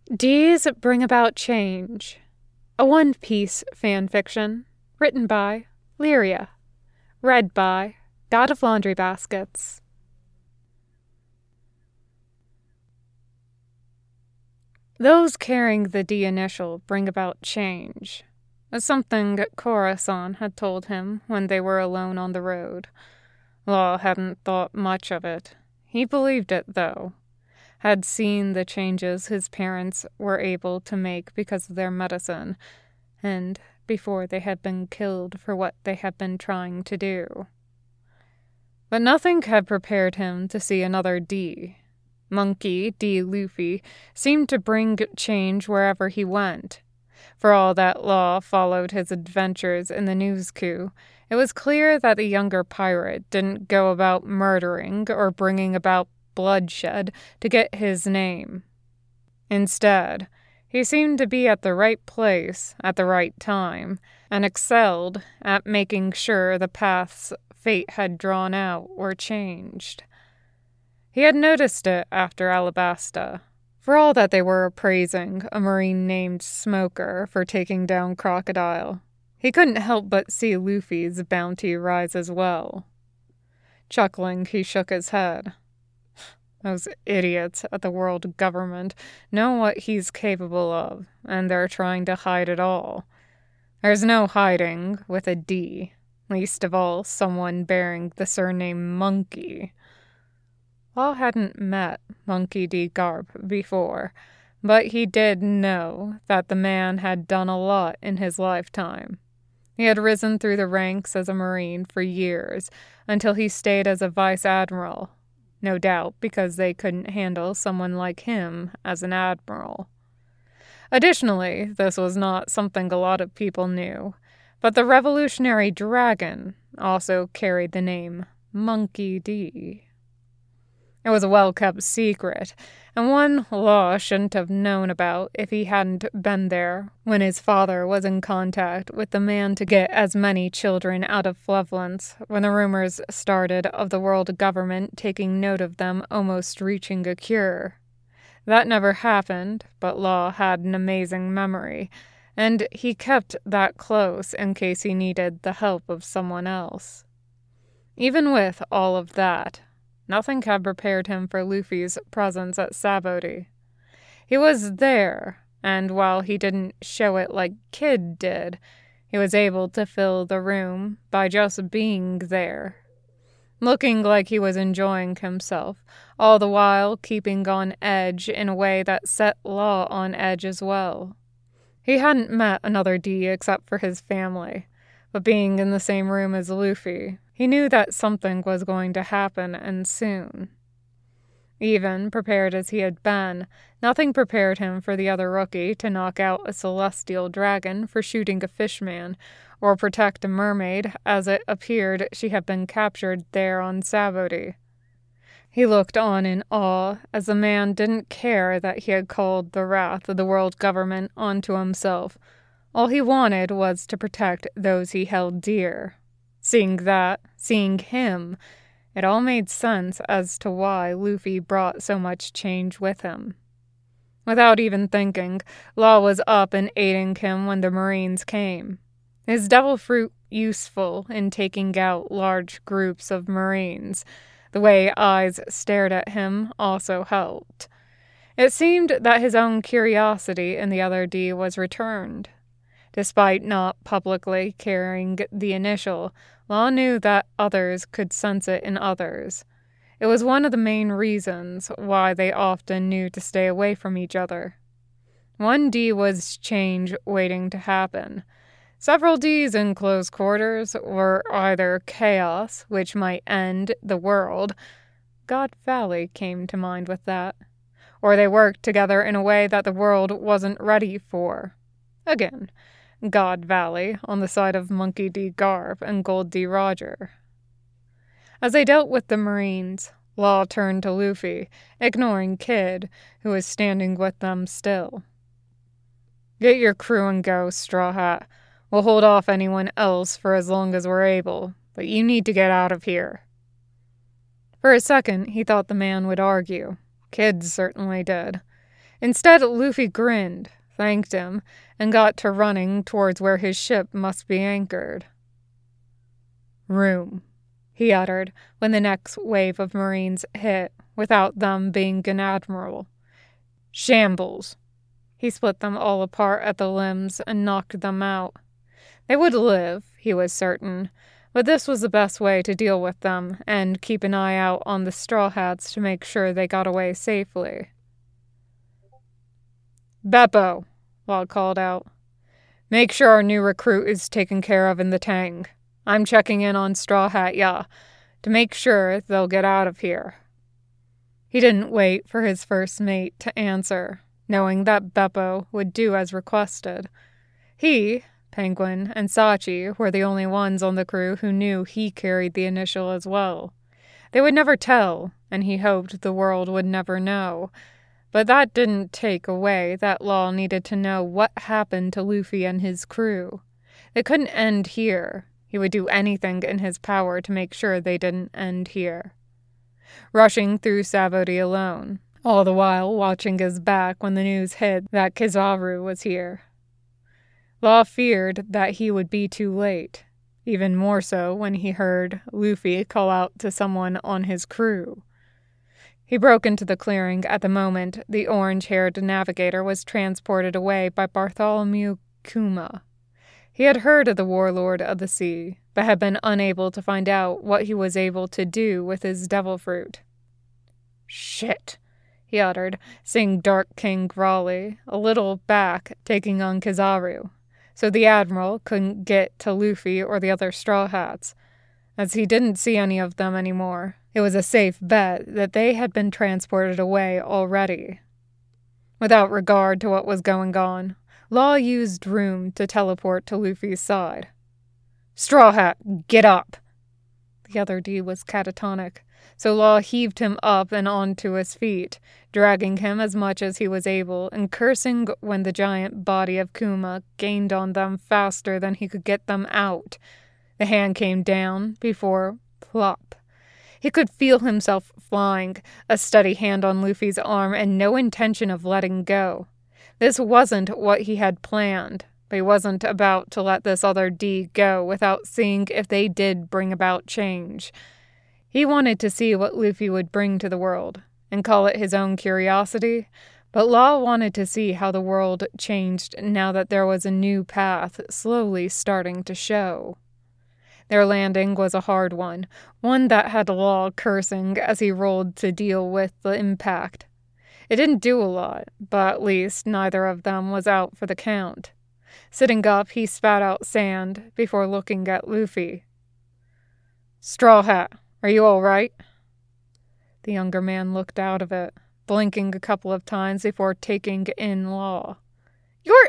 D's Bring About Change, a One Piece fan fiction, written by Lyria, read by God of Laundry Baskets. Those carrying the D initial bring about change, was something Korra-san had told him when they were alone on the road. Law hadn't thought much of it. He believed it, though. Had seen the changes his parents were able to make because of their medicine, and before they had been killed for what they had been trying to do. But nothing had prepared him to see another D. Monkey D. Luffy seemed to bring change wherever he went. For all that Law followed his adventures in the news coup, it was clear that the younger pirate didn't go about murdering or bringing about bloodshed to get his name. Instead, he seemed to be at the right place at the right time, and excelled at making sure the paths fate had drawn out were changed. He had noticed it after Alabasta. For all that they were praising a Marine named Smoker for taking down Crocodile, he couldn't help but see Luffy's bounty rise as well. Chuckling, he shook his head. Those idiots at the world government know what he's capable of, and they're trying to hide it all. There's no hiding with a D, least of all someone bearing the surname Monkey. Law hadn't met Monkey D. Garp before, but he did know that the man had done a lot in his lifetime. He had risen through the ranks as a Marine for years, until he stayed as a vice admiral. No doubt because they couldn't handle someone like him as an admiral. Additionally, this was not something a lot of people knew, but the Revolutionary Dragon also carried the name Monkey D. It was a well-kept secret, and one Law shouldn't have known about if he hadn't been there when his father was in contact with the man to get as many children out of Flevolence when the rumors started of the world government taking note of them almost reaching a cure. That never happened, but Law had an amazing memory, and he kept that close in case he needed the help of someone else. Even with all of that, nothing had prepared him for Luffy's presence at Sabaody. He was there, and while he didn't show it like Kid did, he was able to fill the room by just being there, looking like he was enjoying himself, all the while keeping on edge in a way that set Law on edge as well. He hadn't met another D except for his family, but being in the same room as Luffy, he knew that something was going to happen, and soon. Even prepared as he had been, nothing prepared him for the other rookie to knock out a celestial dragon for shooting a fishman, or protect a mermaid as it appeared she had been captured there on Sabaody. He looked on in awe as the man didn't care that he had called the wrath of the world government onto himself. All he wanted was to protect those he held dear. Seeing him, it all made sense as to why Luffy brought so much change with him. Without even thinking, Law was up and aiding him when the Marines came. His devil fruit useful in taking out large groups of Marines. The way eyes stared at him also helped. It seemed that his own curiosity in the other D was returned. Despite not publicly carrying the initial, Law knew that others could sense it in others. It was one of the main reasons why they often knew to stay away from each other. One D was change waiting to happen. Several Ds in close quarters were either chaos, which might end the world. God Valley came to mind with that. Or they worked together in a way that the world wasn't ready for. Again, God Valley on the side of Monkey D. Garp and Gold D. Roger. As they dealt with the Marines, Law turned to Luffy, ignoring Kid, who was standing with them still. Get your crew and go, Straw Hat. We'll hold off anyone else for as long as we're able, but you need to get out of here. For a second, he thought the man would argue. Kid certainly did. Instead, Luffy grinned, thanked him, and got to running towards where his ship must be anchored. "Room," he uttered when the next wave of Marines hit, without them being an admiral. "Shambles." He split them all apart at the limbs and knocked them out. They would live, he was certain, but this was the best way to deal with them and keep an eye out on the Straw Hats to make sure they got away safely. "Beppo," Law called out. "Make sure our new recruit is taken care of in the Tang. I'm checking in on Straw Hat Ya to make sure they'll get out of here." He didn't wait for his first mate to answer, knowing that Beppo would do as requested. He, Penguin, and Sachi were the only ones on the crew who knew he carried the initial as well. They would never tell, and he hoped the world would never know. But that didn't take away that Law needed to know what happened to Luffy and his crew. It couldn't end here. He would do anything in his power to make sure they didn't end here. Rushing through Sabaody alone, all the while watching his back when the news hit that Kizaru was here. Law feared that he would be too late, even more so when he heard Luffy call out to someone on his crew. He broke into the clearing at the moment the orange-haired navigator was transported away by Bartholomew Kuma. He had heard of the warlord of the sea, but had been unable to find out what he was able to do with his devil fruit. "Shit," he uttered, seeing Dark King Raleigh a little back taking on Kizaru, so the Admiral couldn't get to Luffy or the other Straw Hats. As he didn't see any of them anymore, it was a safe bet that they had been transported away already. Without regard to what was going on, Law used room to teleport to Luffy's side. "Straw Hat, get up!" The other D was catatonic, so Law heaved him up and onto his feet, dragging him as much as he was able and cursing when the giant body of Kuma gained on them faster than he could get them out. The hand came down before plop. He could feel himself flying, a steady hand on Luffy's arm and no intention of letting go. This wasn't what he had planned, but he wasn't about to let this other D go without seeing if they did bring about change. He wanted to see what Luffy would bring to the world, and call it his own curiosity, but Law wanted to see how the world changed now that there was a new path slowly starting to show. Their landing was a hard one that had Law cursing as he rolled to deal with the impact. It didn't do a lot, but at least neither of them was out for the count. Sitting up, he spat out sand before looking at Luffy. "Straw Hat, are you all right?" The younger man looked out of it, blinking a couple of times before taking in Law. "You're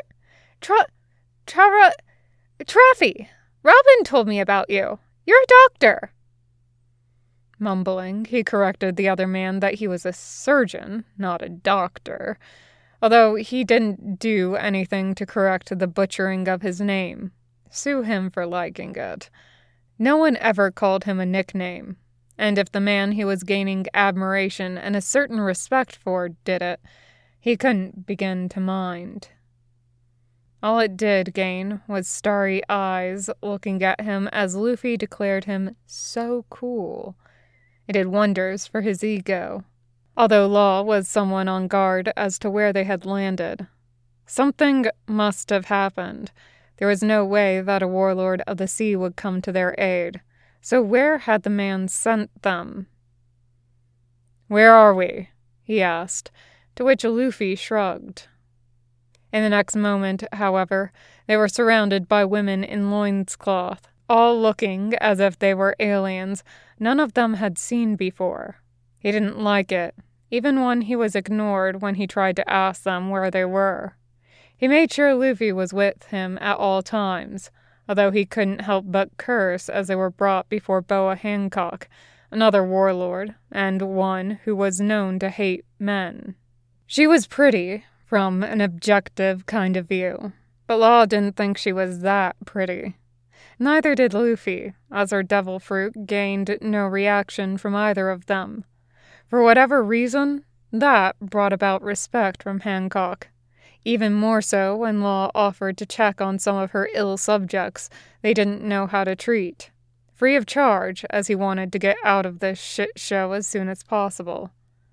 Traffy! Robin told me about you. You're a doctor." Mumbling, he corrected the other man that he was a surgeon, not a doctor, although he didn't do anything to correct the butchering of his name. Sue him for liking it. No one ever called him a nickname, and if the man he was gaining admiration and a certain respect for did it, he couldn't begin to mind. All it did gain was starry eyes looking at him as Luffy declared him so cool. It did wonders for his ego, although Law was someone on guard as to where they had landed. Something must have happened. There was no way that a warlord of the sea would come to their aid. So where had the man sent them? "Where are we?" he asked, to which Luffy shrugged. In the next moment, however, they were surrounded by women in loincloth, all looking as if they were aliens none of them had seen before. He didn't like it, even when he was ignored when he tried to ask them where they were. He made sure Luffy was with him at all times, although he couldn't help but curse as they were brought before Boa Hancock, another warlord, and one who was known to hate men. She was pretty, from an objective kind of view, but Law didn't think she was that pretty. Neither did Luffy, as her devil fruit gained no reaction from either of them. For whatever reason, That brought about respect from Hancock, even more so when Law offered to check on some of her ill subjects they didn't know how to treat, free of charge, as he wanted to get out of this shit show as soon as possible.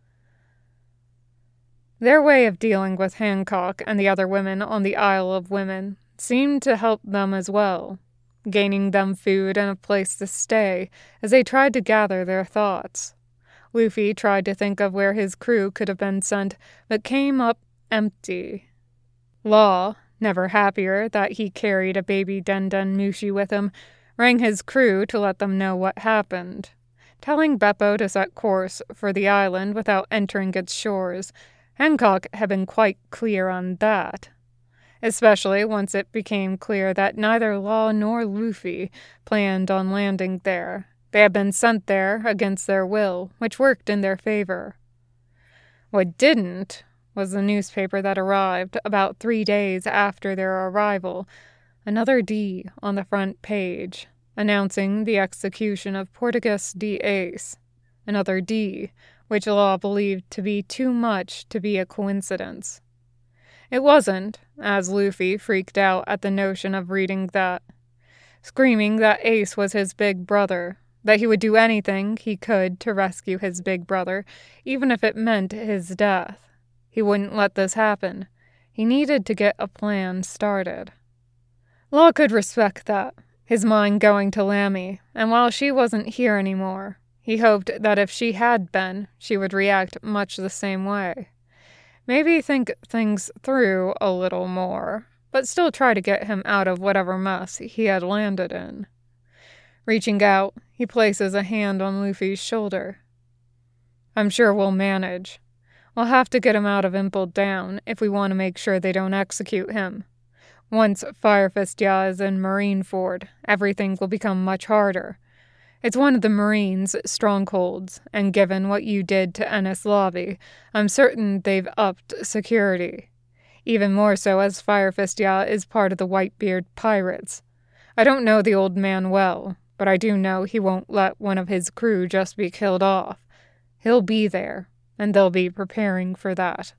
Their way of dealing with Hancock and the other women on the Isle of Women seemed to help them as well, gaining them food and a place to stay as they tried to gather their thoughts. Luffy tried to think of where his crew could have been sent, but came up empty. Law, never happier that he carried a baby Den Mushi with him, rang his crew to let them know what happened, telling Beppo to set course for the island without entering its shores. Hancock had been quite clear on that, especially once it became clear that neither Law nor Luffy planned on landing there. They had been sent there against their will, which worked in their favor. What didn't was the newspaper that arrived about 3 days after their arrival, another D on the front page, announcing the execution of Portegus D. Ace, another D, which Law believed to be too much to be a coincidence. It wasn't, as Luffy freaked out at the notion of reading that, screaming that Ace was his big brother, that he would do anything he could to rescue his big brother, even if it meant his death. He wouldn't let this happen. He needed to get a plan started. Law could respect that, his mind going to Lammy, and while she wasn't here anymore, he hoped that if she had been, she would react much the same way. Maybe think things through a little more, but still try to get him out of whatever mess he had landed in. Reaching out, he places a hand on Luffy's shoulder. "I'm sure we'll manage. We'll have to get him out of Impel Down if we want to make sure they don't execute him. Once Fire Fist Ya is in Marineford, everything will become much harder. It's one of the Marines' strongholds, and given what you did to Enies Lobby, I'm certain they've upped security. Even more so as Fire Fist Ya is part of the Whitebeard pirates. I don't know the old man well, but I do know he won't let one of his crew just be killed off. He'll be there, and they'll be preparing for that."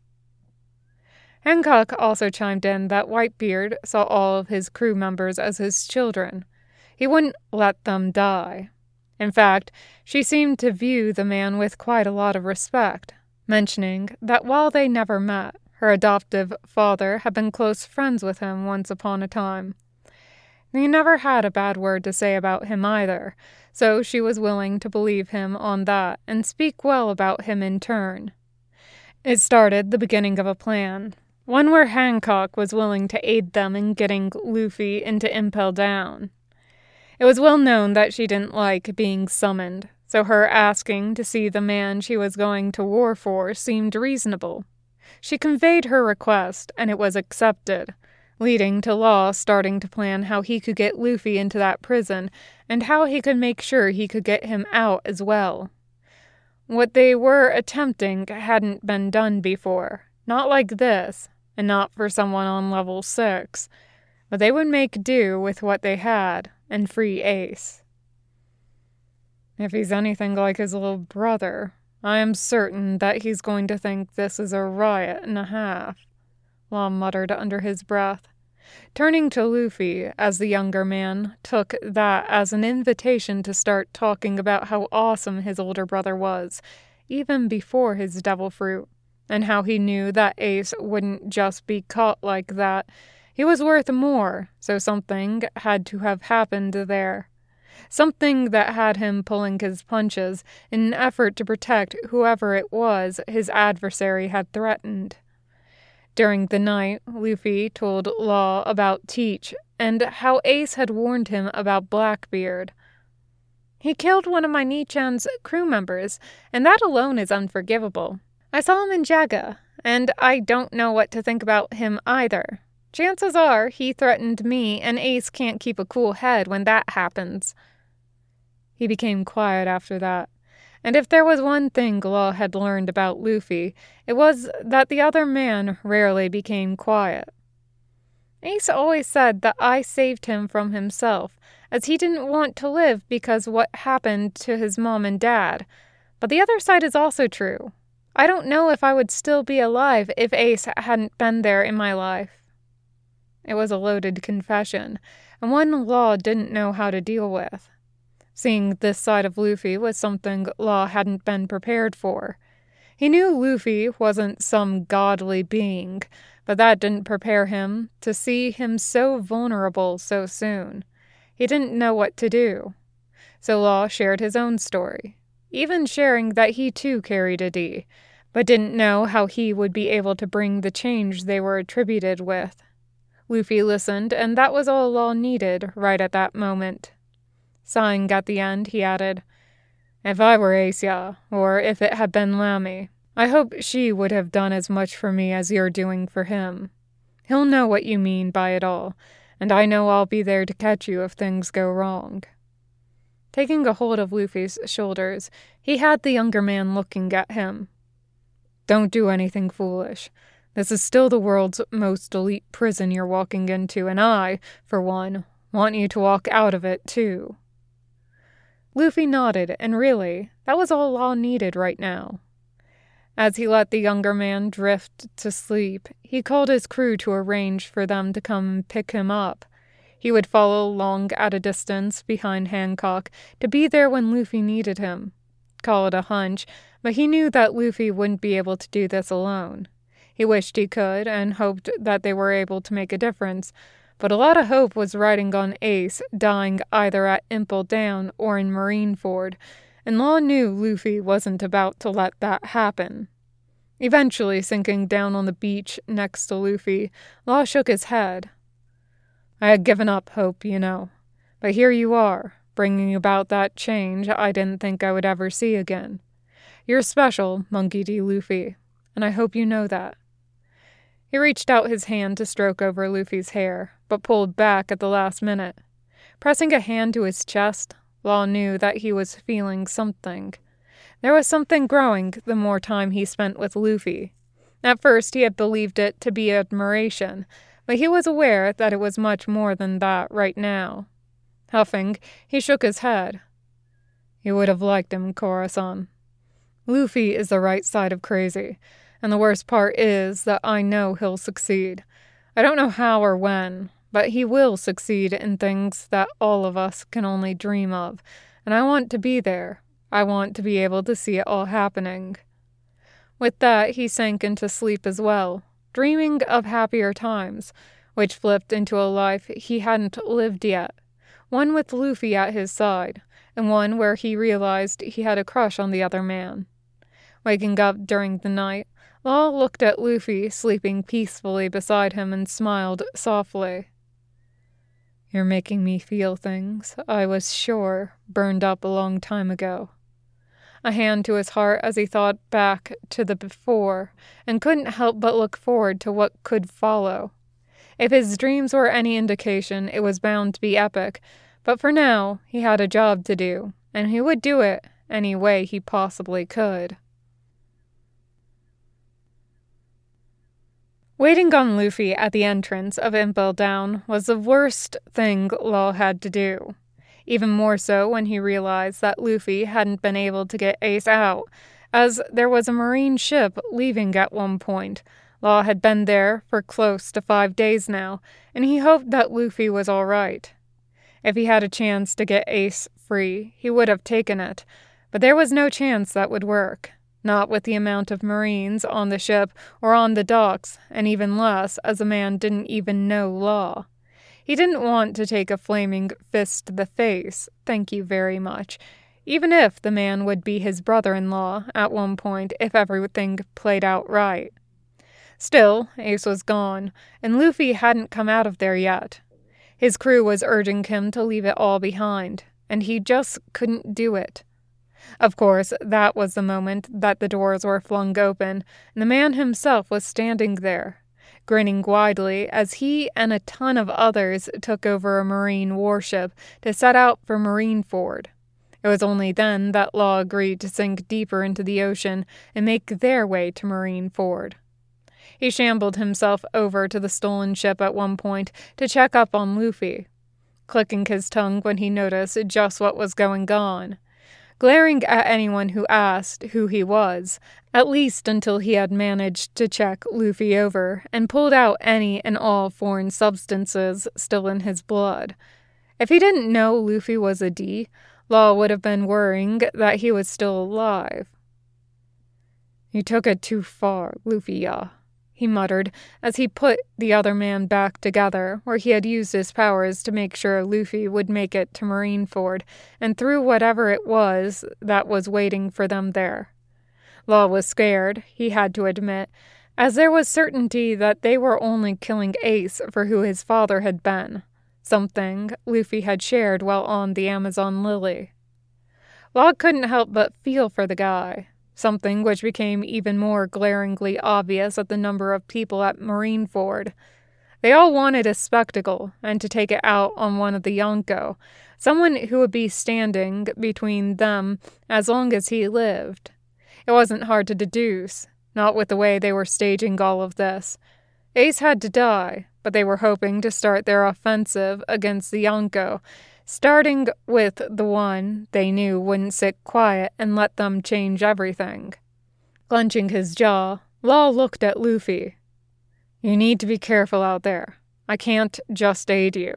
Hancock also chimed in that Whitebeard saw all of his crew members as his children. He wouldn't let them die. In fact, she seemed to view the man with quite a lot of respect, mentioning that while they never met, her adoptive father had been close friends with him once upon a time. He never had a bad word to say about him either, so she was willing to believe him on that and speak well about him in turn. It started the beginning of a plan, one where Hancock was willing to aid them in getting Luffy into Impel Down. It was well known that she didn't like being summoned, so her asking to see the man she was going to war for seemed reasonable. She conveyed her request, and it was accepted, leading to Law starting to plan how he could get Luffy into that prison and how he could make sure he could get him out as well. What they were attempting hadn't been done before, not like this, and not for someone on level 6, but they would make do with what they had and free Ace. "If he's anything like his little brother, I am certain that he's going to think this is a riot and a half," Law muttered under his breath, turning to Luffy as the younger man took that as an invitation to start talking about how awesome his older brother was, even before his devil fruit, and how he knew that Ace wouldn't just be caught like that. He was worth more, so something had to have happened there. Something that had him pulling his punches in an effort to protect whoever it was his adversary had threatened. During the night, Luffy told Law about Teach and how Ace had warned him about Blackbeard. "He killed one of my Nichan's crew members, and that alone is unforgivable. I saw him in Jaga, and I don't know what to think about him either. Chances are he threatened me, and Ace can't keep a cool head when that happens." He became quiet after that, and if there was one thing Law had learned about Luffy, it was that the other man rarely became quiet. "Ace always said that I saved him from himself, as he didn't want to live because what happened to his mom and dad. But the other side is also true. I don't know if I would still be alive if Ace hadn't been there in my life." It was a loaded confession, and one Law didn't know how to deal with. Seeing this side of Luffy was something Law hadn't been prepared for. He knew Luffy wasn't some godly being, but that didn't prepare him to see him so vulnerable so soon. He didn't know what to do. So Law shared his own story, even sharing that he too carried a D, but didn't know how he would be able to bring the change they were attributed with. Luffy listened, and that was all Law needed right at that moment. Sighing at the end, he added, "If I were Acia, or if it had been Lamy, I hope she would have done as much for me as you're doing for him. He'll know what you mean by it all, and I know I'll be there to catch you if things go wrong." Taking a hold of Luffy's shoulders, he had the younger man looking at him. "Don't do anything foolish. This is still the world's most elite prison you're walking into, and I, for one, want you to walk out of it, too." Luffy nodded, and really, that was all Law needed right now. As he let the younger man drift to sleep, he called his crew to arrange for them to come pick him up. He would follow along at a distance behind Hancock to be there when Luffy needed him. Call it a hunch, but he knew that Luffy wouldn't be able to do this alone. He wished he could, and hoped that they were able to make a difference, but a lot of hope was riding on Ace dying either at Impel Down or in Marineford, and Law knew Luffy wasn't about to let that happen. Eventually sinking down on the beach next to Luffy, Law shook his head. "I had given up hope, you know, but here you are, bringing about that change I didn't think I would ever see again. You're special, Monkey D. Luffy, and I hope you know that." He reached out his hand to stroke over Luffy's hair, but pulled back at the last minute. Pressing a hand to his chest, Law knew that he was feeling something. There was something growing the more time he spent with Luffy. At first he had believed it to be admiration, but he was aware that it was much more than that right now. Huffing, he shook his head. "You would have liked him, Koro-san. Luffy is the right side of crazy, and the worst part is that I know he'll succeed. I don't know how or when, but he will succeed in things that all of us can only dream of, and I want to be there. I want to be able to see it all happening." With that, he sank into sleep as well, dreaming of happier times, which flipped into a life he hadn't lived yet, one with Luffy at his side, and one where he realized he had a crush on the other man. Waking up during the night, Law looked at Luffy sleeping peacefully beside him and smiled softly. "You're making me feel things I was sure burned up a long time ago." A hand to his heart as he thought back to the before, and couldn't help but look forward to what could follow. If his dreams were any indication, it was bound to be epic, but for now, he had a job to do, and he would do it any way he possibly could. Waiting on Luffy at the entrance of Impel Down was the worst thing Law had to do. Even more so when he realized that Luffy hadn't been able to get Ace out, as there was a marine ship leaving at one point. Law had been there for close to 5 days now, and he hoped that Luffy was all right. If he had a chance to get Ace free, he would have taken it, but there was no chance that would work. Not with the amount of Marines on the ship or on the docks, and even less as the man didn't even know Law. He didn't want to take a flaming fist to the face, thank you very much, even if the man would be his brother-in-law at one point if everything played out right. Still, Ace was gone, and Luffy hadn't come out of there yet. His crew was urging him to leave it all behind, and he just couldn't do it. Of course, that was the moment that the doors were flung open, and the man himself was standing there, grinning widely as he and a ton of others took over a marine warship to set out for Marineford. It was only then that Law agreed to sink deeper into the ocean and make their way to Marineford. He shambled himself over to the stolen ship at one point to check up on Luffy, clicking his tongue when he noticed just what was going on. glaring at anyone who asked who he was, at least until he had managed to check Luffy over and pulled out any and all foreign substances still in his blood. If he didn't know Luffy was a D, Law would have been worrying that he was still alive. "You took it too far, Luffy-ya," he muttered as he put the other man back together where he had used his powers to make sure Luffy would make it to Marineford and through whatever it was that was waiting for them there. Law was scared, he had to admit, as there was certainty that they were only killing Ace for who his father had been, something Luffy had shared while on the Amazon Lily. Law couldn't help but feel for the guy, something which became even more glaringly obvious at the number of people at Marineford. They all wanted a spectacle, and to take it out on one of the Yonko, someone who would be standing between them as long as he lived. It wasn't hard to deduce, not with the way they were staging all of this. Ace had to die, but they were hoping to start their offensive against the Yonko, starting with the one they knew wouldn't sit quiet and let them change everything. Clenching his jaw, Law looked at Luffy. "You need to be careful out there. I can't just aid you."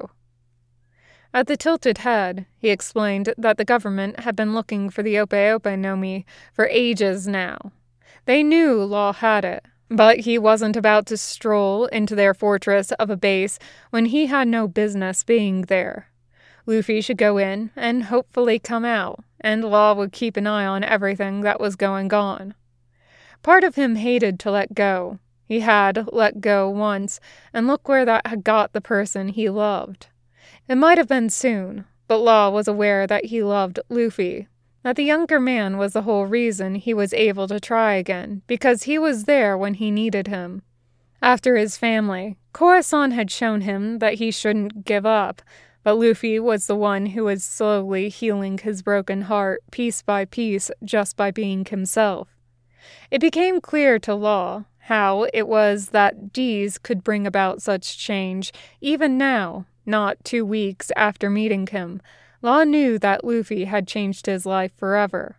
At the tilted head, he explained that the government had been looking for the Ope-Ope no Mi for ages now. They knew Law had it, but he wasn't about to stroll into their fortress of a base when he had no business being there. Luffy should go in and hopefully come out, and Law would keep an eye on everything that was going on. Part of him hated to let go. He had let go once, and look where that had got the person he loved. It might have been soon, but Law was aware that he loved Luffy, that the younger man was the whole reason he was able to try again, because he was there when he needed him. After his family, Koro-san had shown him that he shouldn't give up, but Luffy was the one who was slowly healing his broken heart piece by piece just by being himself. It became clear to Law how it was that D's could bring about such change, even now, not 2 weeks after meeting him. Law knew that Luffy had changed his life forever.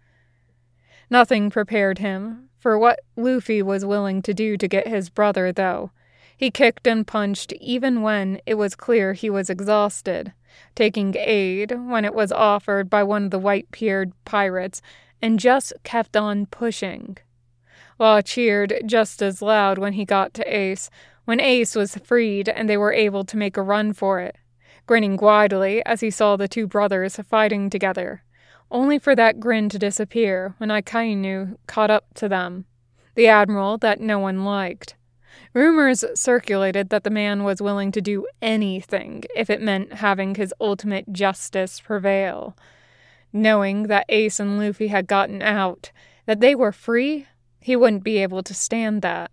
Nothing prepared him for what Luffy was willing to do to get his brother, though. He kicked and punched even when it was clear he was exhausted, taking aid when it was offered by one of the white-bearded pirates, and just kept on pushing. Law cheered just as loud when he got to Ace, when Ace was freed and they were able to make a run for it, grinning widely as he saw the two brothers fighting together, only for that grin to disappear when Akainu caught up to them, the admiral that no one liked. Rumors circulated that the man was willing to do anything if it meant having his ultimate justice prevail. Knowing that Ace and Luffy had gotten out, that they were free, he wouldn't be able to stand that.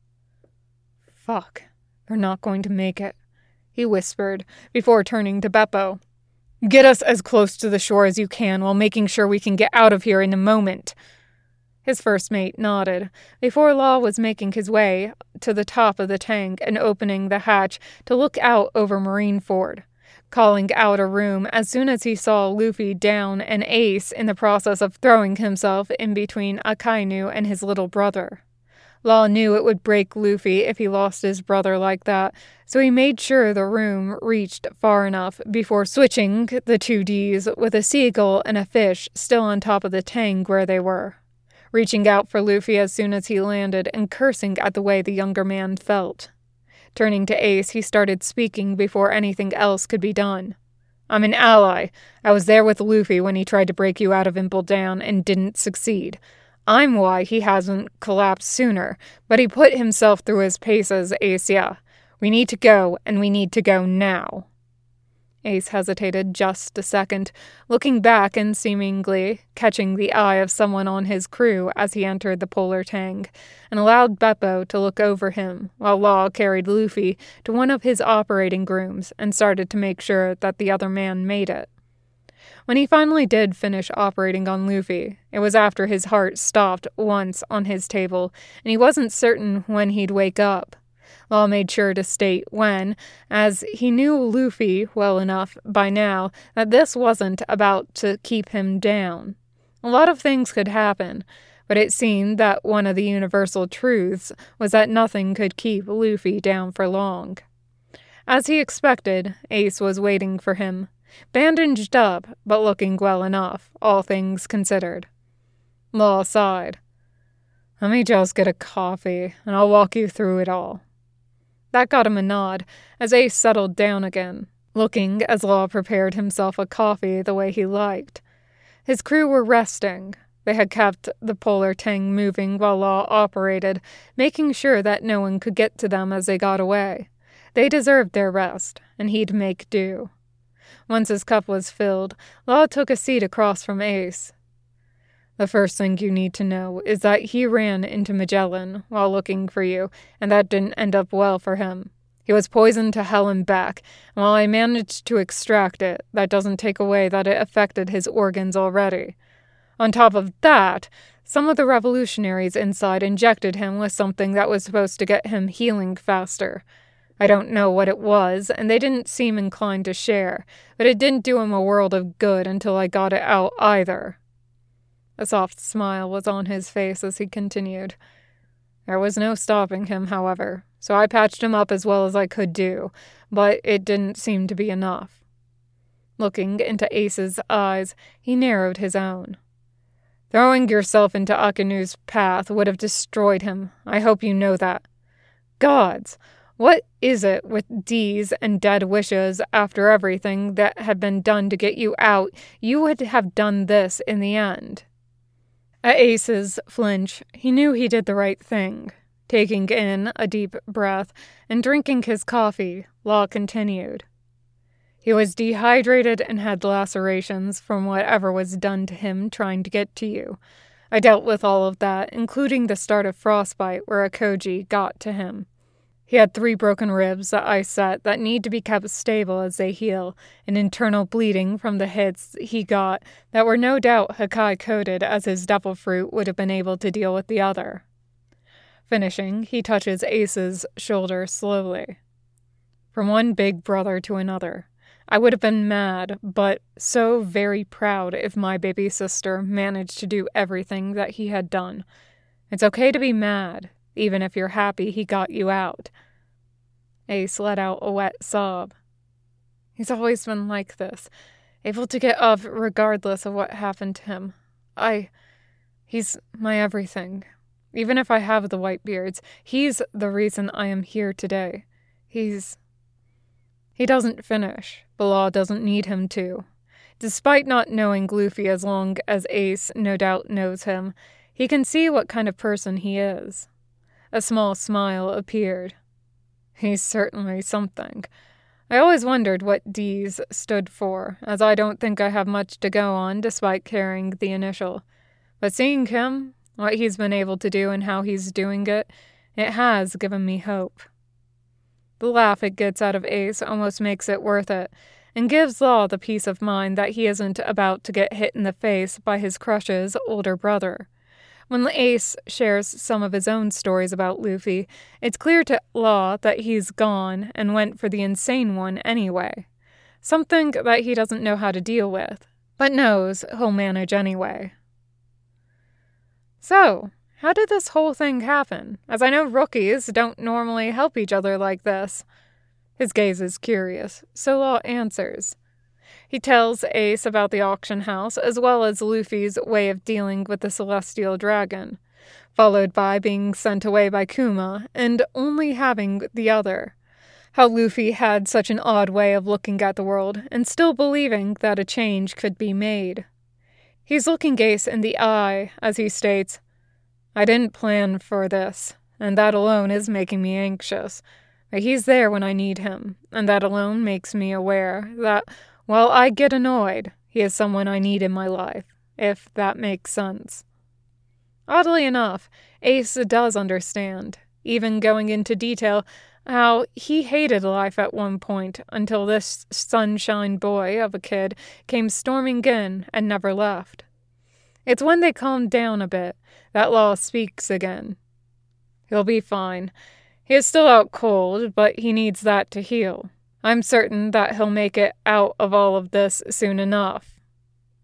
"Fuck, they're not going to make it," he whispered, before turning to Beppo. "Get us as close to the shore as you can while making sure we can get out of here in a moment." His first mate nodded, before Law was making his way to the top of the tank and opening the hatch to look out over Marineford, calling out a room as soon as he saw Luffy down and Ace in the process of throwing himself in between Akainu and his little brother. Law knew it would break Luffy if he lost his brother like that, so he made sure the room reached far enough before switching the 2Ds with a seagull and a fish still on top of the tank where they were, reaching out for Luffy as soon as he landed and cursing at the way the younger man felt. Turning to Ace, he started speaking before anything else could be done. "I'm an ally. I was there with Luffy when he tried to break you out of Impel Down and didn't succeed. I'm why he hasn't collapsed sooner, but he put himself through his paces, Ace, yeah. We need to go, and we need to go now." Ace hesitated just a second, looking back and seemingly catching the eye of someone on his crew as he entered the polar tank, and allowed Beppo to look over him, while Law carried Luffy to one of his operating rooms and started to make sure that the other man made it. When he finally did finish operating on Luffy, it was after his heart stopped once on his table, and he wasn't certain when he'd wake up. Law made sure to state when, as he knew Luffy well enough by now that this wasn't about to keep him down. A lot of things could happen, but it seemed that one of the universal truths was that nothing could keep Luffy down for long. As he expected, Ace was waiting for him, bandaged up, but looking well enough, all things considered. Law sighed. Let me just get a coffee, and I'll walk you through it all. That got him a nod, as Ace settled down again, looking as Law prepared himself a coffee the way he liked. His crew were resting. They had kept the Polar Tang moving while Law operated, making sure that no one could get to them as they got away. They deserved their rest, and he'd make do. Once his cup was filled, Law took a seat across from Ace. The first thing you need to know is that he ran into Magellan while looking for you, and that didn't end up well for him. He was poisoned to hell and back, and while I managed to extract it, that doesn't take away that it affected his organs already. On top of that, some of the revolutionaries inside injected him with something that was supposed to get him healing faster. I don't know what it was, and they didn't seem inclined to share, but it didn't do him a world of good until I got it out either. A soft smile was on his face as he continued. There was no stopping him, however, so I patched him up as well as I could do, but it didn't seem to be enough. Looking into Ace's eyes, he narrowed his own. Throwing yourself into Akanu's path would have destroyed him. I hope you know that. Gods, what is it with D's and dead wishes after everything that had been done to get you out? You would have done this in the end. At Ace's flinch, he knew he did the right thing. Taking in a deep breath and drinking his coffee, Law continued. He was dehydrated and had lacerations from whatever was done to him trying to get to you. I dealt with all of that, including the start of frostbite where Akoji got to him. He had 3 broken ribs that I set that need to be kept stable as they heal, and internal bleeding from the hits he got that were no doubt Hakai-coded, as his devil fruit would have been able to deal with the other. Finishing, he touches Ace's shoulder slowly. From one big brother to another. I would have been mad, but so very proud if my baby sister managed to do everything that he had done. It's okay to be mad, even if you're happy he got you out. Ace let out a wet sob. He's always been like this, able to get up regardless of what happened to him. He's my everything. Even if I have the white beards, he's the reason I am here today. He doesn't finish. The law doesn't need him to. Despite not knowing Luffy as long as Ace no doubt knows him, he can see what kind of person he is. A small smile appeared. He's certainly something. I always wondered what D's stood for, as I don't think I have much to go on despite carrying the initial. But seeing him, what he's been able to do and how he's doing it has given me hope. The laugh it gets out of Ace almost makes it worth it, and gives Law the peace of mind that he isn't about to get hit in the face by his crush's older brother. When Ace shares some of his own stories about Luffy, it's clear to Law that he's gone and went for the insane one anyway. Something that he doesn't know how to deal with, but knows he'll manage anyway. So, how did this whole thing happen? As I know rookies don't normally help each other like this. His gaze is curious, so Law answers. He tells Ace about the auction house, as well as Luffy's way of dealing with the Celestial Dragon, followed by being sent away by Kuma, and only having the other. How Luffy had such an odd way of looking at the world, and still believing that a change could be made. He's looking Ace in the eye as he states, I didn't plan for this, and that alone is making me anxious. But he's there when I need him, and that alone makes me aware that, while I get annoyed, he is someone I need in my life, if that makes sense. Oddly enough, Ace does understand, even going into detail, how he hated life at one point until this sunshine boy of a kid came storming in and never left. It's when they calm down a bit that Law speaks again. He'll be fine. He is still out cold, but he needs that to heal. I'm certain that he'll make it out of all of this soon enough.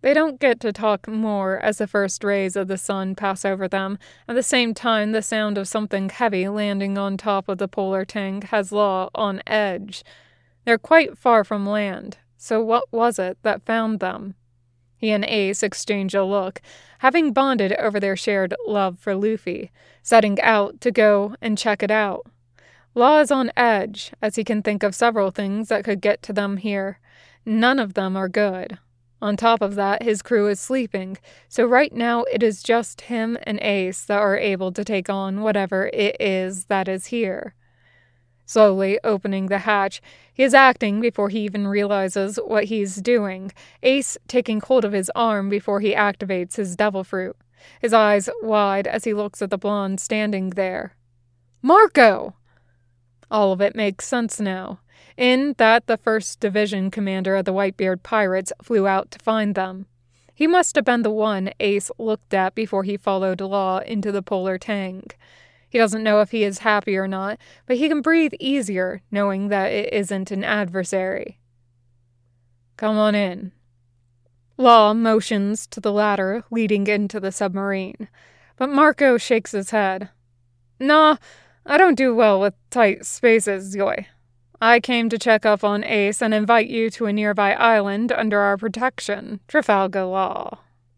They don't get to talk more as the first rays of the sun pass over them. At the same time, the sound of something heavy landing on top of the polar tank has Law on edge. They're quite far from land, so what was it that found them? He and Ace exchange a look, having bonded over their shared love for Luffy, setting out to go and check it out. Law is on edge, as he can think of several things that could get to them here. None of them are good. On top of that, his crew is sleeping, so right now it is just him and Ace that are able to take on whatever it is that is here. Slowly opening the hatch, he is acting before he even realizes what he's doing, Ace taking hold of his arm before he activates his devil fruit, his eyes wide as he looks at the blonde standing there. Marco! All of it makes sense now, in that the 1st Division commander of the Whitebeard Pirates flew out to find them. He must have been the one Ace looked at before he followed Law into the polar tank. He doesn't know if he is happy or not, but he can breathe easier knowing that it isn't an adversary. Come on in. Law motions to the ladder leading into the submarine, but Marco shakes his head. Nah, I don't do well with tight spaces, Yoy. I came to check up on Ace and invite you to a nearby island under our protection, Trafalgar Law.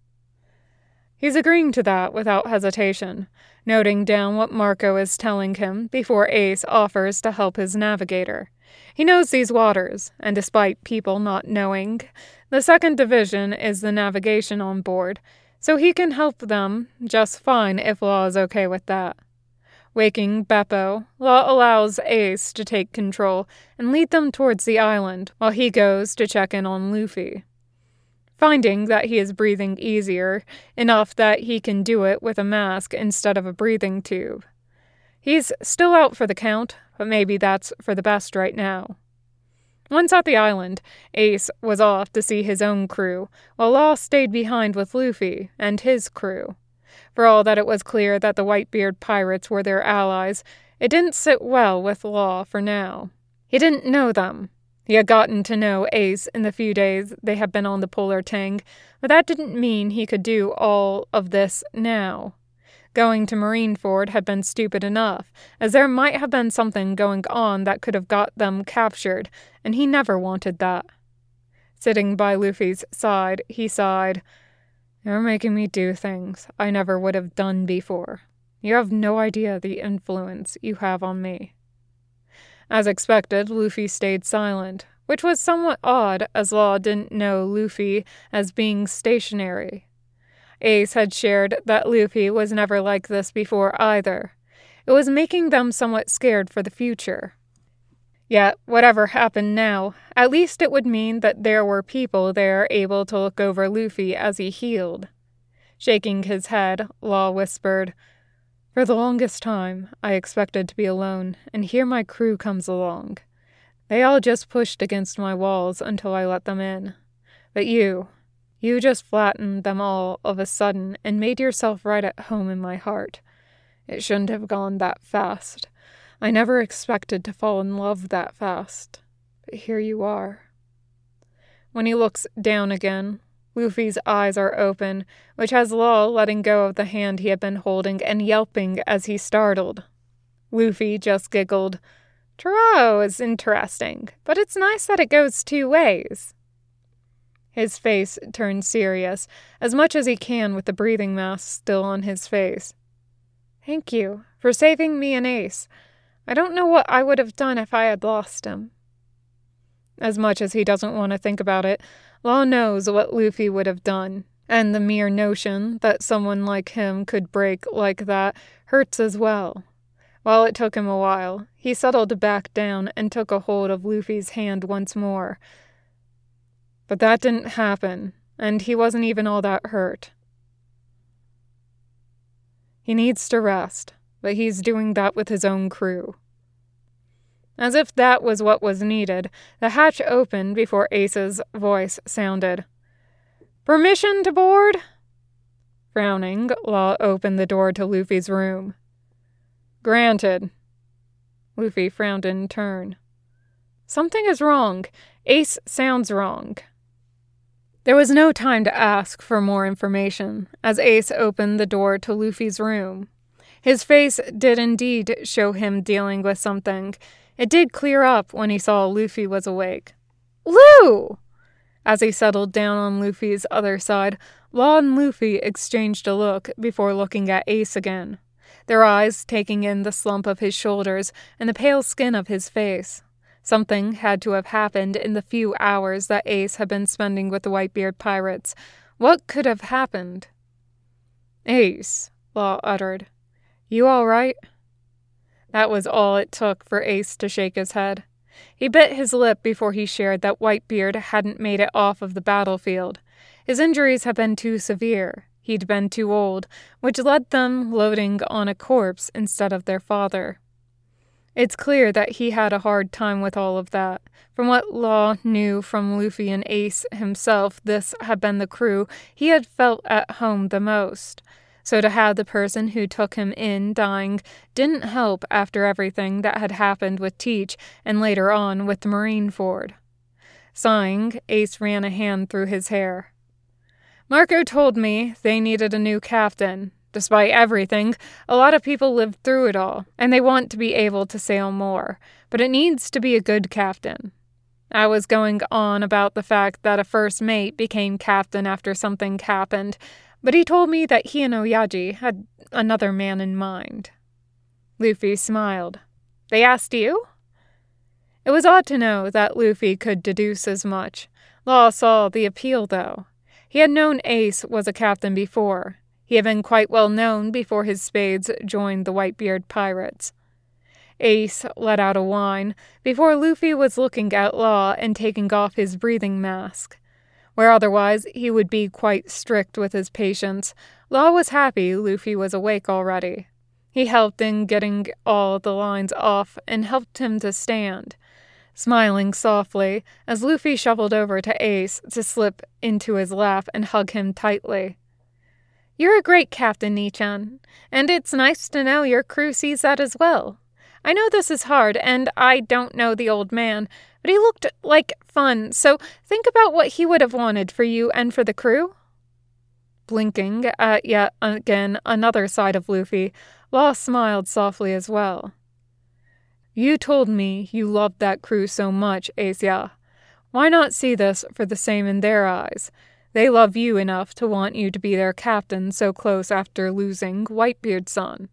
He's agreeing to that without hesitation, noting down what Marco is telling him before Ace offers to help his navigator. He knows these waters, and despite people not knowing, the 2nd Division is the navigation on board, so he can help them just fine if Law is okay with that. Waking Beppo, Law allows Ace to take control and lead them towards the island while he goes to check in on Luffy. Finding that he is breathing easier, enough that he can do it with a mask instead of a breathing tube. He's still out for the count, but maybe that's for the best right now. Once at the island, Ace was off to see his own crew, while Law stayed behind with Luffy and his crew. For all that it was clear that the Whitebeard Pirates were their allies, it didn't sit well with Law for now. He didn't know them. He had gotten to know Ace in the few days they had been on the polar tank, but that didn't mean he could do all of this now. Going to Marineford had been stupid enough, as there might have been something going on that could have got them captured, and he never wanted that. Sitting by Luffy's side, he sighed. You're making me do things I never would have done before. You have no idea the influence you have on me. As expected, Luffy stayed silent, which was somewhat odd as Law didn't know Luffy as being stationary. Ace had shared that Luffy was never like this before either. It was making them somewhat scared for the future. Yet, whatever happened now, at least it would mean that there were people there able to look over Luffy as he healed. Shaking his head, Law whispered, For the longest time, I expected to be alone, and here my crew comes along. They all just pushed against my walls until I let them in. But you just flattened them all of a sudden and made yourself right at home in my heart. It shouldn't have gone that fast. I never expected to fall in love that fast, but here you are. When he looks down again, Luffy's eyes are open, which has Law letting go of the hand he had been holding and yelping as he startled. Luffy just giggled. Taro is interesting, but it's nice that it goes 2 ways. His face turned serious, as much as he can with the breathing mask still on his face. Thank you for saving me and Ace. I don't know what I would have done if I had lost him. As much as he doesn't want to think about it, Law knows what Luffy would have done, and the mere notion that someone like him could break like that hurts as well. While it took him a while, he settled back down and took a hold of Luffy's hand once more. But that didn't happen, and he wasn't even all that hurt. He needs to rest, but he's doing that with his own crew. As if that was what was needed, the hatch opened before Ace's voice sounded. Permission to board? Frowning, Law opened the door to Luffy's room. Granted. Luffy frowned in turn. Something is wrong. Ace sounds wrong. There was no time to ask for more information, as Ace opened the door to Luffy's room. His face did indeed show him dealing with something. It did clear up when he saw Luffy was awake. "Lou!" As he settled down on Luffy's other side, Law and Luffy exchanged a look before looking at Ace again, their eyes taking in the slump of his shoulders and the pale skin of his face. Something had to have happened in the few hours that Ace had been spending with the Whitebeard pirates. What could have happened? "Ace," Law uttered. "You all right?" That was all it took for Ace to shake his head. He bit his lip before he shared that Whitebeard hadn't made it off of the battlefield. His injuries had been too severe. He'd been too old, which led them loading on a corpse instead of their father. It's clear that he had a hard time with all of that. From what Law knew from Luffy and Ace himself, this had been the crew he had felt at home the most. So to have the person who took him in dying didn't help after everything that had happened with Teach and later on with Marineford. Sighing, Ace ran a hand through his hair. "Marco told me they needed a new captain. Despite everything, a lot of people lived through it all, and they want to be able to sail more, but it needs to be a good captain." I was going on about the fact that a first mate became captain after something happened, but he told me that he and Oyaji had another man in mind. Luffy smiled. "They asked you?" It was odd to know that Luffy could deduce as much. Law saw the appeal, though. He had known Ace was a captain before. He had been quite well known before his spades joined the Whitebeard pirates. Ace let out a whine before Luffy was looking at Law and taking off his breathing mask. Where otherwise he would be quite strict with his patients, Law was happy Luffy was awake already. He helped in getting all the lines off and helped him to stand, smiling softly as Luffy shuffled over to Ace to slip into his lap and hug him tightly. "You're a great captain, Nichan, and it's nice to know your crew sees that as well. I know this is hard, and I don't know the old man, but he looked like fun, so think about what he would have wanted for you and for the crew." Blinking at yet again another side of Luffy, Law smiled softly as well. "You told me you loved that crew so much, Ace-ya. Why not see this for the same in their eyes? They love you enough to want you to be their captain so close after losing Whitebeard-san."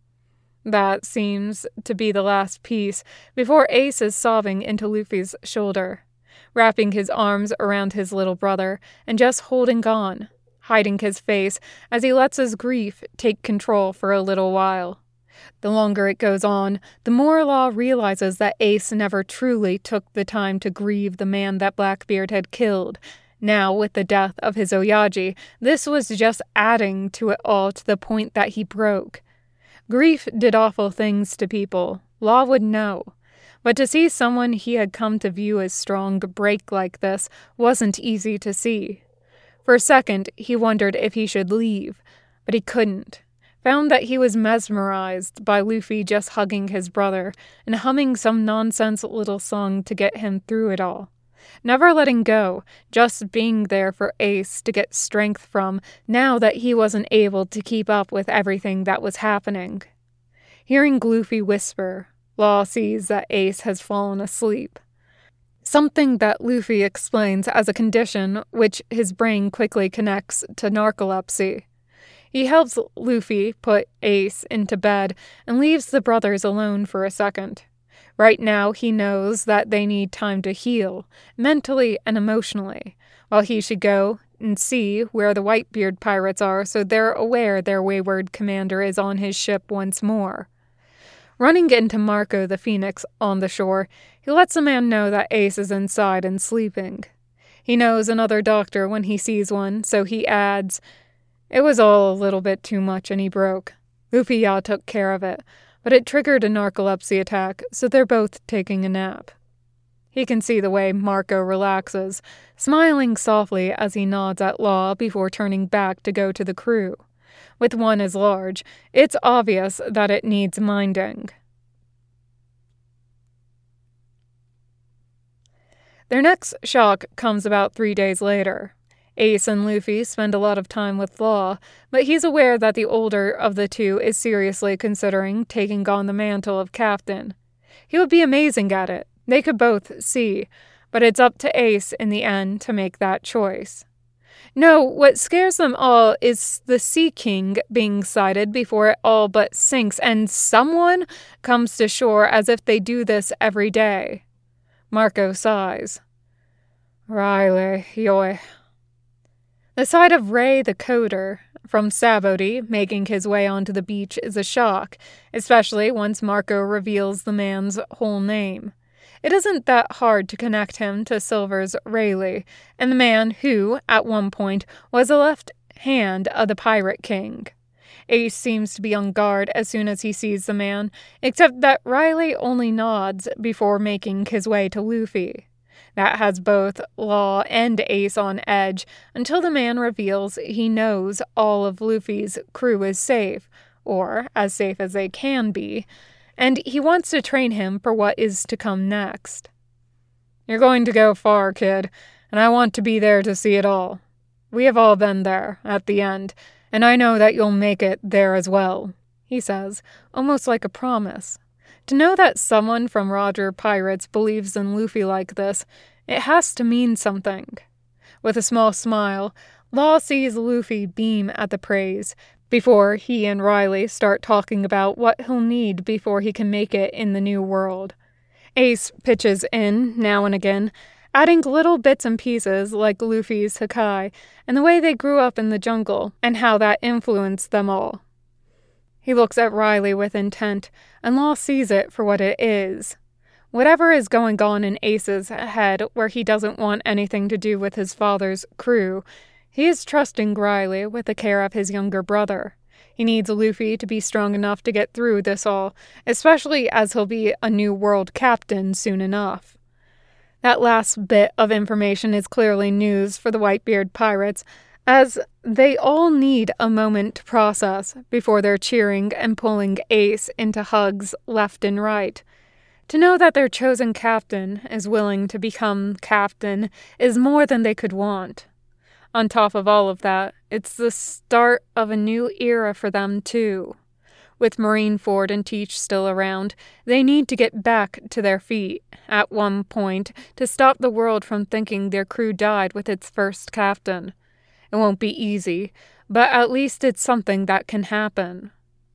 That seems to be the last piece before Ace is sobbing into Luffy's shoulder, wrapping his arms around his little brother and just holding on, hiding his face as he lets his grief take control for a little while. The longer it goes on, the more Law realizes that Ace never truly took the time to grieve the man that Blackbeard had killed. Now, with the death of his Oyaji, this was just adding to it all to the point that he broke. Grief did awful things to people, Law would know. But to see someone he had come to view as strong break like this wasn't easy to see. For a second, he wondered if he should leave, but he couldn't. Found that he was mesmerized by Luffy just hugging his brother and humming some nonsense little song to get him through it all. Never letting go, just being there for Ace to get strength from now that he wasn't able to keep up with everything that was happening. Hearing Luffy whisper, Law sees that Ace has fallen asleep. Something that Luffy explains as a condition which his brain quickly connects to narcolepsy. He helps Luffy put Ace into bed and leaves the brothers alone for a second. Right now, he knows that they need time to heal, mentally and emotionally, while he should go and see where the Whitebeard pirates are so they're aware their wayward commander is on his ship once more. Running into Marco the Phoenix on the shore, he lets the man know that Ace is inside and sleeping. He knows another doctor when he sees one, so he adds, "It was all a little bit too much and he broke. Luffy-ya took care of it, but it triggered a narcolepsy attack, so they're both taking a nap." He can see the way Marco relaxes, smiling softly as he nods at Law before turning back to go to the crew. With one as large, it's obvious that it needs minding. Their next shock comes about 3 days later. Ace and Luffy spend a lot of time with Law, but he's aware that the older of the two is seriously considering taking on the mantle of captain. He would be amazing at it. They could both see, but it's up to Ace in the end to make that choice. No, what scares them all is the Sea King being sighted before it all but sinks, and someone comes to shore as if they do this every day. Marco sighs. Riley, yoy. The sight of Ray the Coder from Sabaody making his way onto the beach is a shock, especially once Marco reveals the man's whole name. It isn't that hard to connect him to Silver's Rayleigh, and the man who, at one point, was a left hand of the Pirate King. Ace seems to be on guard as soon as he sees the man, except that Riley only nods before making his way to Luffy. That has both Law and Ace on edge until the man reveals he knows all of Luffy's crew is safe, or as safe as they can be, and he wants to train him for what is to come next. You're going to go far, kid, and I want to be there to see it all. We have all been there, at the end, and I know that you'll make it there as well, he says, almost like a promise. To know that someone from Roger Pirates believes in Luffy like this, it has to mean something. With a small smile, Law sees Luffy beam at the praise, before he and Riley start talking about what he'll need before he can make it in the new world. Ace pitches in, now and again, adding little bits and pieces like Luffy's Hakai and the way they grew up in the jungle and how that influenced them all. He looks at Riley with intent, and Law sees it for what it is. Whatever is going on in Ace's head where he doesn't want anything to do with his father's crew, he is trusting Riley with the care of his younger brother. He needs Luffy to be strong enough to get through this all, especially as he'll be a new world captain soon enough. That last bit of information is clearly news for the Whitebeard pirates, as they all need a moment to process before they're cheering and pulling Ace into hugs left and right. To know that their chosen captain is willing to become captain is more than they could want. On top of all of that, it's the start of a new era for them, too. With Marineford and Teach still around, they need to get back to their feet, at one point, to stop the world from thinking their crew died with its first captain. It won't be easy, but at least it's something that can happen.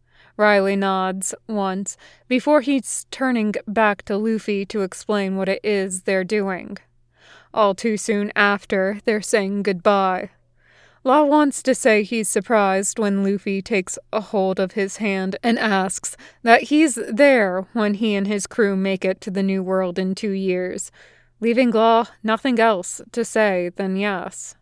Riley nods once, before he's turning back to Luffy to explain what it is they're doing. All too soon after, they're saying goodbye. Law wants to say he's surprised when Luffy takes a hold of his hand and asks that he's there when he and his crew make it to the New World in 2 years, leaving Law nothing else to say than yes.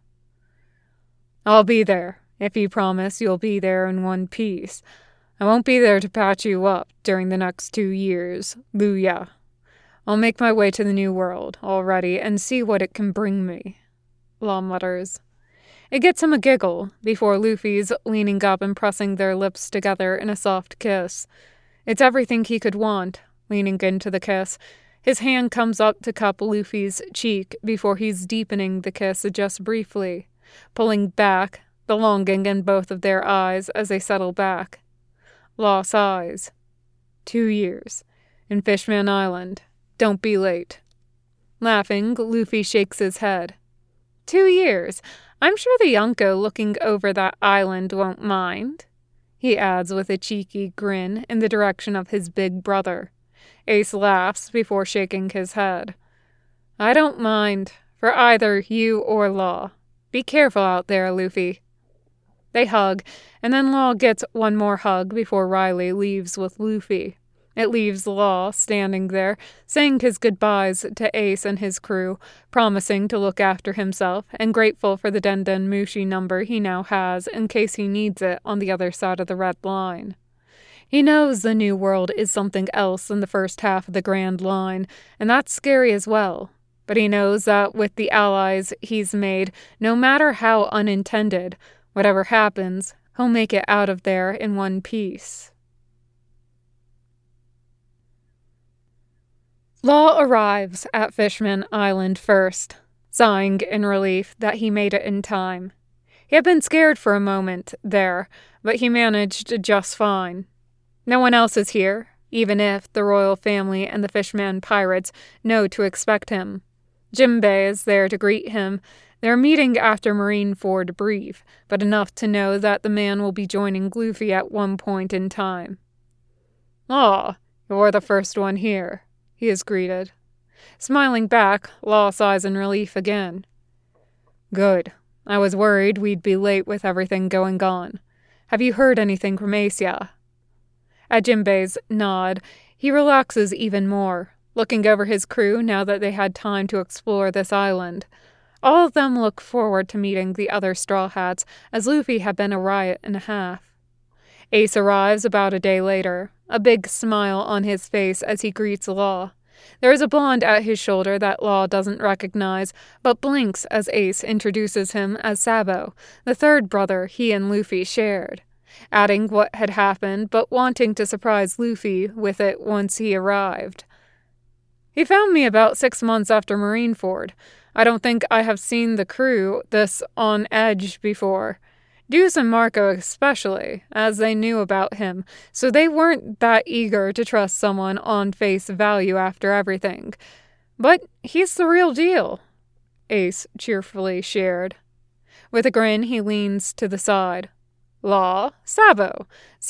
I'll be there, if you promise you'll be there in one piece. I won't be there to patch you up during the next 2 years, Luya. I'll make my way to the New World already and see what it can bring me, Law mutters. It gets him a giggle before Luffy's leaning up and pressing their lips together in a soft kiss. It's everything he could want, leaning into the kiss. His hand comes up to cup Luffy's cheek before he's deepening the kiss just briefly, pulling back, the longing in both of their eyes as they settle back. Law sighs. 2 years. In Fishman Island. Don't be late. Laughing, Luffy shakes his head. 2 years. I'm sure the Yonko looking over that island won't mind, he adds with a cheeky grin in the direction of his big brother. Ace laughs before shaking his head. I don't mind, for either you or Law. Be careful out there, Luffy. They hug, and then Law gets one more hug before Riley leaves with Luffy. It leaves Law standing there, saying his goodbyes to Ace and his crew, promising to look after himself, and grateful for the Denden Mushi number he now has in case he needs it on the other side of the red line. He knows the New World is something else than the first half of the Grand Line, and that's scary as well. But he knows that with the allies he's made, no matter how unintended, whatever happens, he'll make it out of there in one piece. Law arrives at Fishman Island first. sighing in relief that he made it in time. He had been scared for a moment there, but he managed just fine. No one else is here, even if the royal family and the Fishman pirates know to expect him. Jimbei is there to greet him. They're meeting after Marineford brief, but enough to know that the man will be joining Luffy at one point in time. "Ah, you're the first one here," he is greeted. Smiling back, Law sighs in relief again. "Good. I was worried we'd be late with everything going on. Have you heard anything from Acia?" At Jimbei's nod, he relaxes even more, looking over his crew now that they had time to explore this island. All of them look forward to meeting the other Straw Hats, as Luffy had been a riot and a half. Ace arrives about a day later, a big smile on his face as he greets Law. There is a blonde at his shoulder that Law doesn't recognize, but blinks as Ace introduces him as Sabo, the third brother he and Luffy shared, adding what had happened but wanting to surprise Luffy with it once he arrived. "He found me about 6 months after Marineford. I don't think I have seen the crew this on edge before. Deuce and Marco especially, as they knew about him, so they weren't that eager to trust someone on face value after everything. But he's the real deal," Ace cheerfully shared. With a grin, he leans to the side. "Law, Sabo,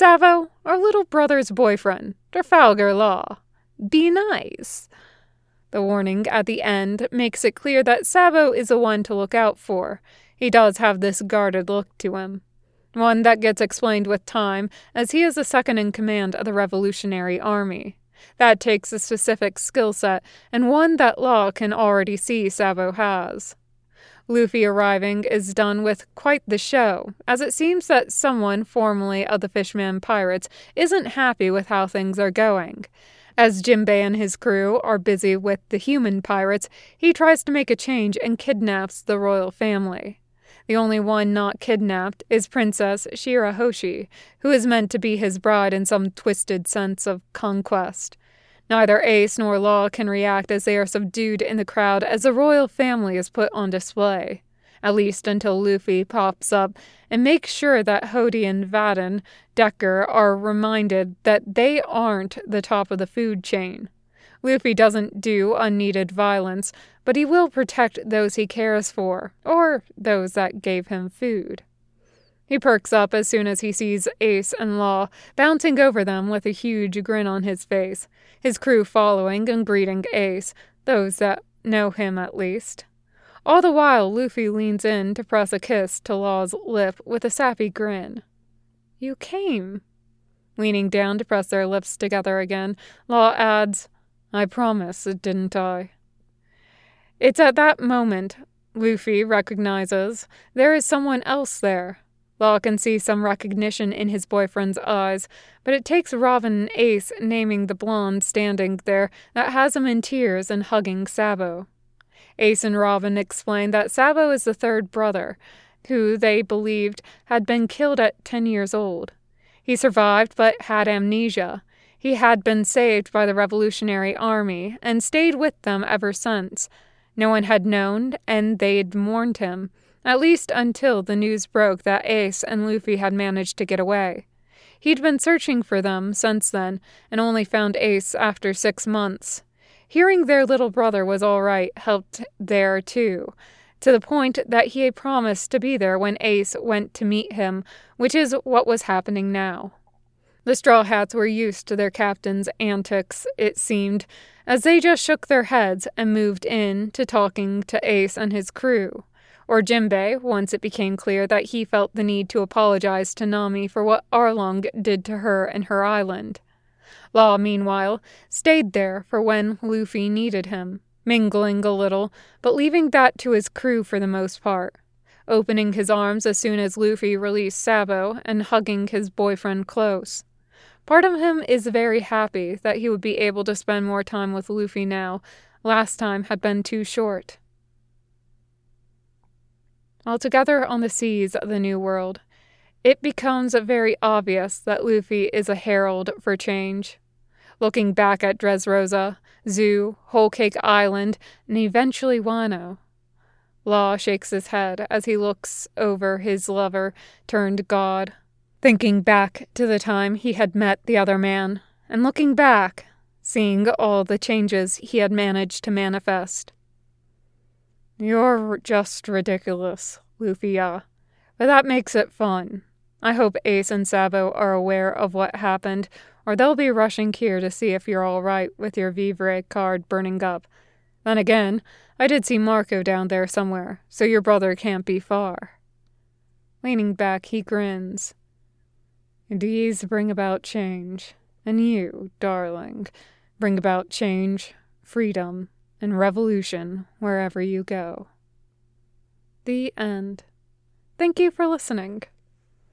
our little brother's boyfriend, Trafalgar Law. Be nice." The warning at the end makes it clear that Sabo is the one to look out for. He does have this guarded look to him. One that gets explained with time, as he is the second in command of the Revolutionary Army. That takes a specific skill set, and one that Law can already see Sabo has. Luffy arriving is done with quite the show, as it seems that someone formerly of the Fishman Pirates isn't happy with how things are going. As Jimbei and his crew are busy with the human pirates, he tries to make a change and kidnaps the royal family. The only one not kidnapped is Princess Shirahoshi, who is meant to be his bride in some twisted sense of conquest. Neither Ace nor Law can react as they are subdued in the crowd as the royal family is put on display, at least until Luffy pops up and makes sure that Hody and Vaden Decker are reminded that they aren't the top of the food chain. Luffy doesn't do unneeded violence, but he will protect those he cares for, or those that gave him food. He perks up as soon as he sees Ace and Law bouncing over them with a huge grin on his face, his crew following and greeting Ace, those that know him at least. All the while, Luffy leans in to press a kiss to Law's lip with a sappy grin. "You came." Leaning down to press their lips together again, Law adds, "I promise, didn't I?" It's at that moment Luffy recognizes there is someone else there. Law can see some recognition in his boyfriend's eyes, but it takes Robin and Ace naming the blonde standing there that has him in tears and hugging Sabo. Ace and Robin explain that Sabo is the third brother, who they believed had been killed at 10 years old. He survived but had amnesia. He had been saved by the Revolutionary Army and stayed with them ever since. No one had known, and they'd mourned him, at least until the news broke that Ace and Luffy had managed to get away. He'd been searching for them since then, and only found Ace after 6 months. Hearing their little brother was all right helped there, too, to the point that he had promised to be there when Ace went to meet him, which is what was happening now. The Straw Hats were used to their captain's antics, it seemed, as they just shook their heads and moved in to talking to Ace and his crew. Or Jimbei, once it became clear that he felt the need to apologize to Nami for what Arlong did to her and her island. Law, meanwhile, stayed there for when Luffy needed him, mingling a little, but leaving that to his crew for the most part, opening his arms as soon as Luffy released Sabo and hugging his boyfriend close. Part of him is very happy that he would be able to spend more time with Luffy now. Last time had been too short. Altogether on the seas of the New World, it becomes very obvious that Luffy is a herald for change. Looking back at Dressrosa, Zoo, Whole Cake Island, and eventually Wano. Law shakes his head as he looks over his lover-turned-god, thinking back to the time he had met the other man, and looking back, seeing all the changes he had managed to manifest. You're just ridiculous, Lufia, but that makes it fun. I hope Ace and Sabo are aware of what happened, or they'll be rushing here to see if you're all right with your Vivre card burning up. Then again, I did see Marco down there somewhere, so your brother can't be far. Leaning back, he grins. Deeds bring about change, and you, darling, bring about change, freedom, and revolution wherever you go. The end. Thank you for listening.